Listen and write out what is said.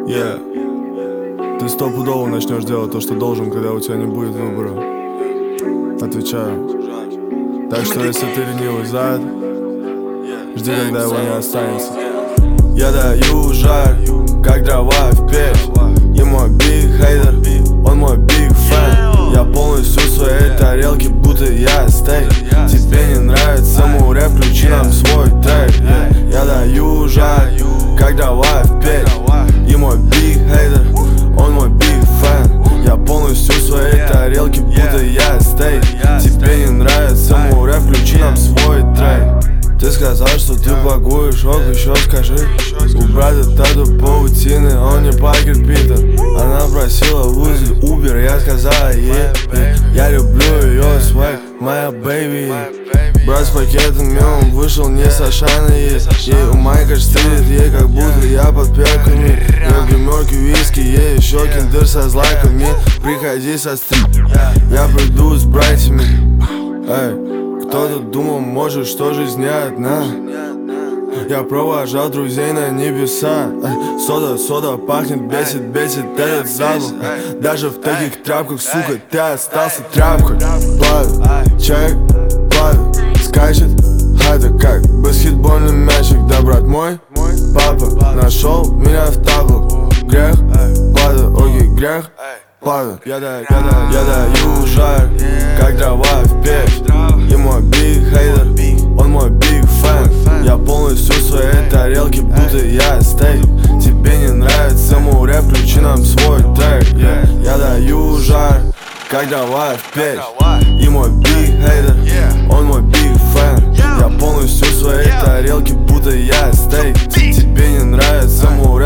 Yeah. Ты стопудово начнешь делать то, что должен, когда у тебя не будет выбора. Отвечаю. Так что если ты ленивый зад, жди, когда его не останется. Я даю жар, как дрова в печь. И мой big hater, он мой big fan. Я полностью в своей тарелке, будто я стейк. Тебе не нравится мой рэп, включи нам свой трек. Я даю жар, как дрова в печь. И мой big hater, он мой big fan. Я полностью в своей тарелке, будто я стейк. Тебе не нравится мой рэп, включи нам свой трек. Ты сказал, что ты пакуешь ок, еще скажи. У брата тату паутины, он не Паркер Питер. Она просила вызвать Uber, я сказала ей я люблю ее свайп, моя бэйби. Брат с пакетами, он вышел не с Ашаной. Ей у Майка стилит, ей как будто я под перками. Я в гримерке виски, ей еще киндер со злаками. Приходи со стрим, я приду с братьями. Эй, кто-то думал, может, что жизнь не одна. Я провожал друзей на небеса. Сода пахнет, бесит этот запах. Даже в таких тряпках, сука, ты остался тряпкой. Плавит, человек плавит, скачет хата, как баскетбольный мячик. Да, брат мой, папа нашел меня в табло. Грех, падаю, окей, грех, падаю. Я даю жар, как дрова в печь. И мой big hater, он мой big fan. Я полностью в своей тарелке, будто я стейк. Тебе не нравится мой рэп, включи нам свой трек. Я даю жар, как дрова в печь. И мой big hater, он мой big fan. Я полностью в своей тарелке, будто я стейк. Тебе не нравится мой рэп,